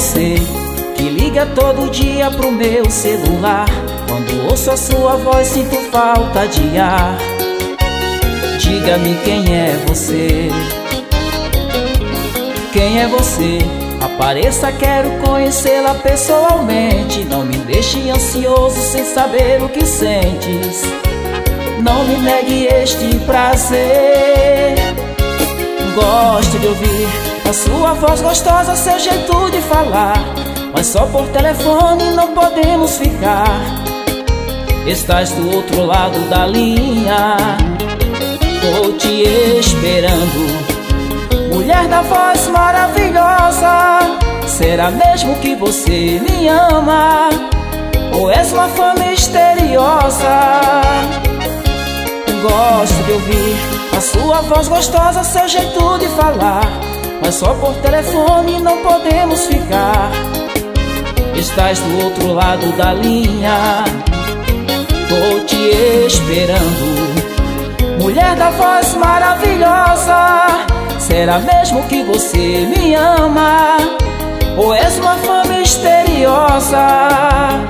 você que liga todo dia pro meu celular? Quando ouço a sua voz sinto falta de ar. Diga-me quem é você. Quem é você? Apareça, quero conhecê-la pessoalmente. Não me deixe ansioso sem saber o que sentes. Não me negue este prazer. Gosto de ouvir a sua voz gostosa, seu jeito de falar, mas só por telefone não podemos ficar. Estás do outro lado da linha, tô te esperando. Mulher da voz maravilhosa, será mesmo que você me ama? Ou és uma fã misteriosa? Gosto de ouvir a sua voz gostosa, seu jeito de falar, mas só por telefone não podemos ficar. Estás do outro lado da linha, tô te esperando. Mulher da voz maravilhosa, será mesmo que você me ama? Ou és uma fã misteriosa?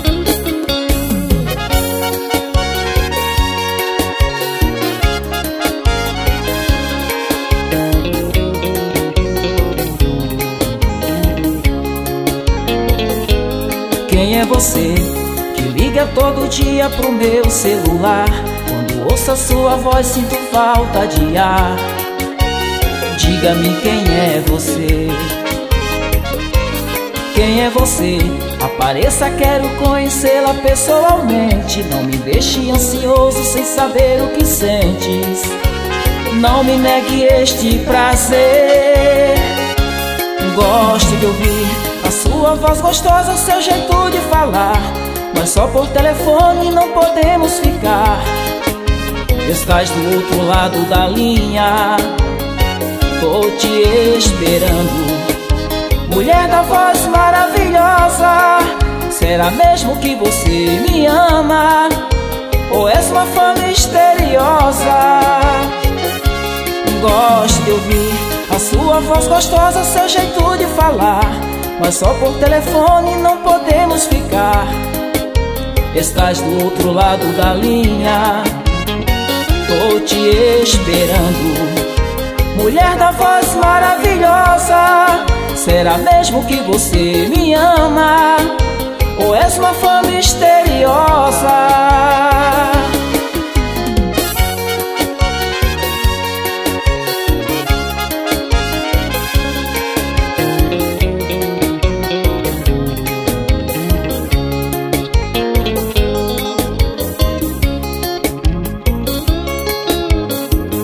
Quem é você que liga todo dia pro meu celular? Quando ouço a sua voz sinto falta de ar. Diga-me quem é você. Quem é você? Apareça, quero conhecê-la pessoalmente. Não me deixe ansioso sem saber o que sentes. Não me negue este prazer. Gosto de ouvir a sua voz gostosa, seu jeito de falar, mas só por telefone não podemos ficar. Estás do outro lado da linha, tô te esperando. Mulher da voz maravilhosa, será mesmo que você me ama? Ou és uma fã misteriosa? Gosto de ouvir a sua voz gostosa, seu jeito de falar, mas só por telefone não podemos ficar. Estás do outro lado da linha, tô te esperando. Mulher da voz maravilhosa, será mesmo que você me ama? Ou és uma fã misteriosa?